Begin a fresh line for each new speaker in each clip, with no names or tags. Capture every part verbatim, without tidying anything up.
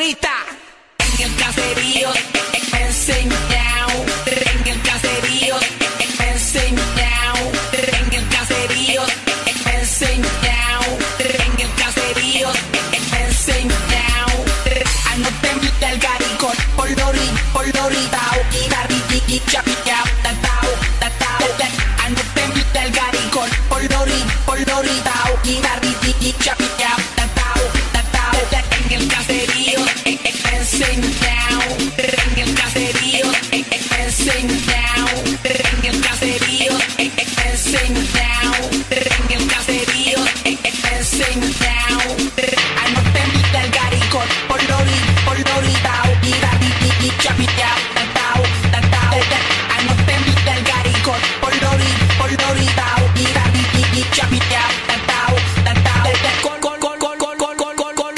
ahorita. En el caserío me enseñado. En el caserío me enseñado. En el caserío me enseñado. En el caserío me enseñado. Anoten el garicón por lori, por loritao. Y barri, y chapillao, tatao, tatao. Anoten el garicón por lori, por loritao. Y barri, y chapillao, tatao, tatao. En el caserío me enseñado. En el caserío me enseñado. En el caserío me enseñado. En el caserío me enseñado. Anoten el garicón por lori, por loritao. Y barri, y chapillao, tatao, tatao. Anoten el garicón por lori, por loritao. Y barri, y chapillao, tatao, tatao. Gol, gol, gol, gol, gol, gol, gol, gol, gol.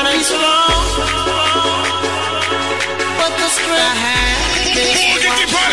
Trying to be strong, but the strength I have is